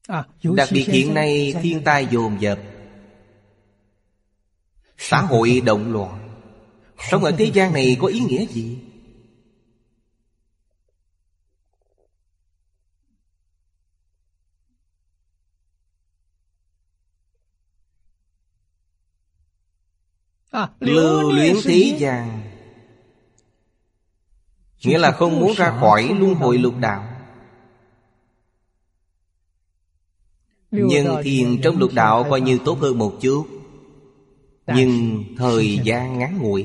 Đặc biệt hiện nay thiên tai dồn dập, xã hội động loạn, sống ở thế gian này có ý nghĩa gì? Lưu luyến thế gian nghĩa là không muốn ra khỏi luân hồi lục đạo. Nhân thiên trong lục đạo coi như tốt hơn một chút, nhưng thời gian ngắn ngủi.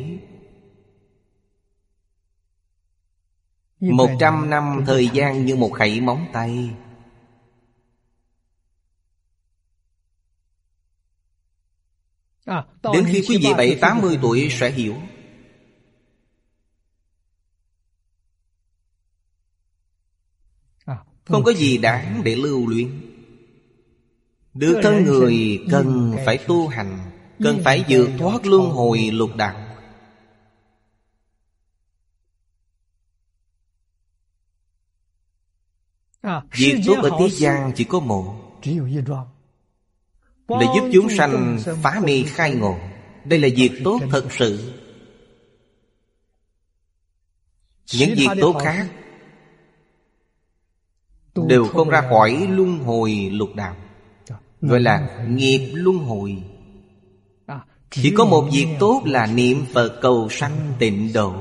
100 năm thời gian như một khẩy móng tay. Đến khi quý vị 70-80 tuổi sẽ hiểu. Không có gì đáng để lưu luyến. Được thân người cần phải tu hành, cần phải vượt thoát luân hồi lục đạo. Việc tốt ở thế gian chỉ có một, là giúp chúng sanh phá mê khai ngộ. Đây là việc tốt thật sự. Những việc tốt khác đều không ra khỏi luân hồi lục đạo, gọi là nghiệp luân hồi. Chỉ có một việc tốt là niệm Phật cầu sanh tịnh độ.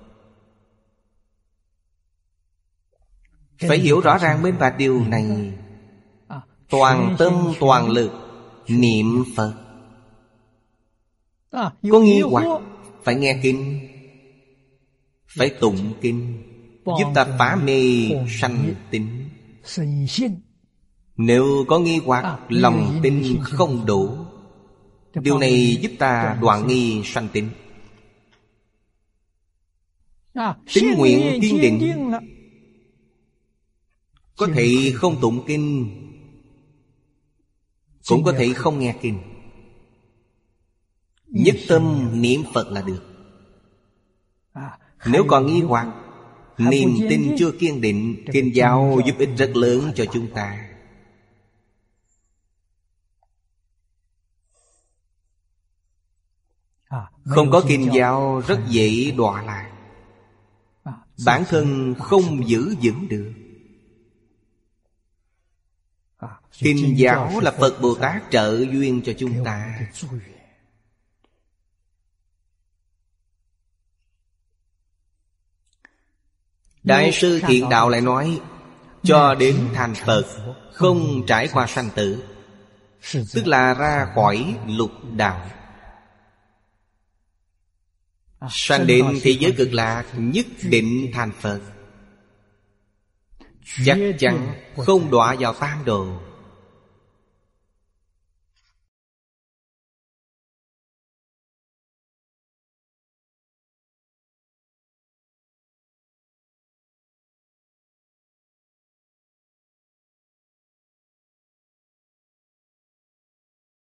Phải hiểu rõ ràng minh bạch điều này. Toàn tâm toàn lực niệm Phật. Có nghi hoặc phải nghe kinh, phải tụng kinh, giúp ta phá mê sanh tín. Nếu có nghi hoặc, lòng tin không đủ, điều này giúp ta đoạn nghi sanh tín. Tín nguyện kiên định. Có thể không tụng kinh, cũng có thể không nghe kinh. Nhất tâm niệm Phật là được. Nếu còn nghi hoặc, niềm tin chưa kiên định, kinh giáo giúp ích rất lớn cho chúng ta. Không có kinh giáo rất dễ đọa lạc. Bản thân không giữ vững được. Kinh giáo là Phật Bồ Tát trợ duyên cho chúng ta. Đại sư Thiện Đạo lại nói, cho đến thành Phật không trải qua sanh tử, tức là ra khỏi lục đạo, sanh đến thế giới cực lạc, nhất định thành Phật. Chắc chắn không đọa vào tam đồ.